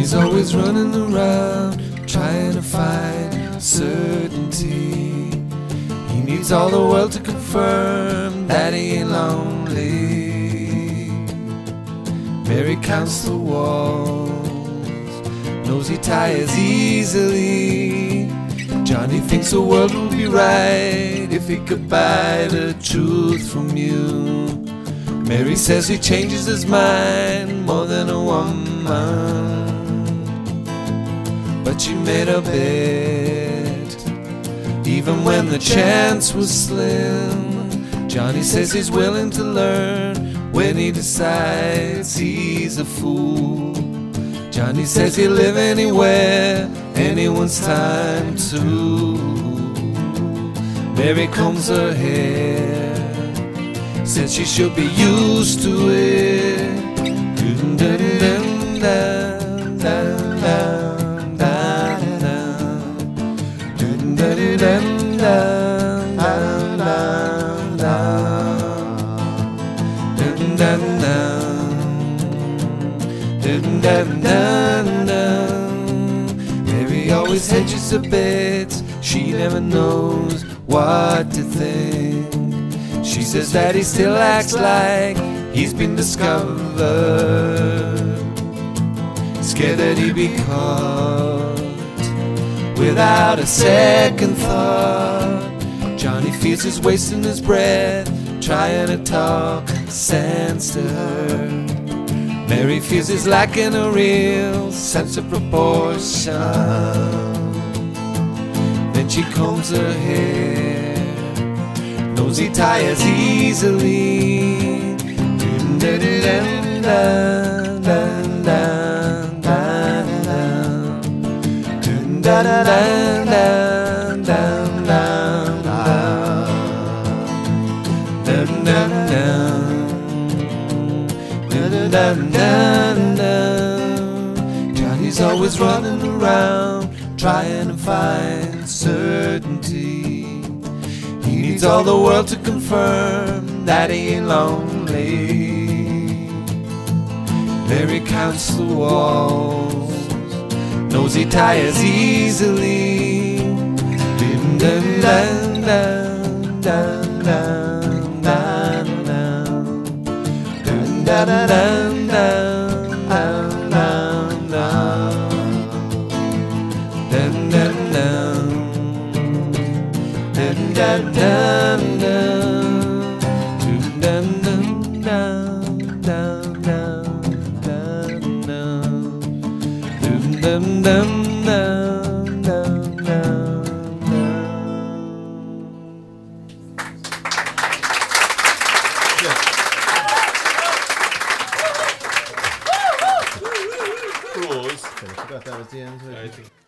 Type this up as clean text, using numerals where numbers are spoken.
Johnny's always running around trying to find certainty. He needs all the world to confirm that he ain't lonely. Mary counts the walls, knows he tires easily. Johnny thinks the world would be right if he could buy the truth from you. Mary says he changes his mind more than a woman, but she made a bet, even when the chance was slim. Johnny says he's willing to learn when he decides he's a fool. Johnny says he'll live anywhere, anyone's time to. Mary combs her hair, says she should be used to it. Mary always hedges her bets, she never knows what to think. She says that he still acts like he's been discovered, scared that he'd be caught without a second thought. Johnny feels he's wasting his breath trying to talk sense to her. Mary feels he's lacking a real sense of proportion. Then she combs her hair, knows he tires easily. Johnny's always running around trying to find certainty. He needs all the world to confirm that he ain't lonely. Mary counts the walls, knows he tires easily. I forgot that was the end.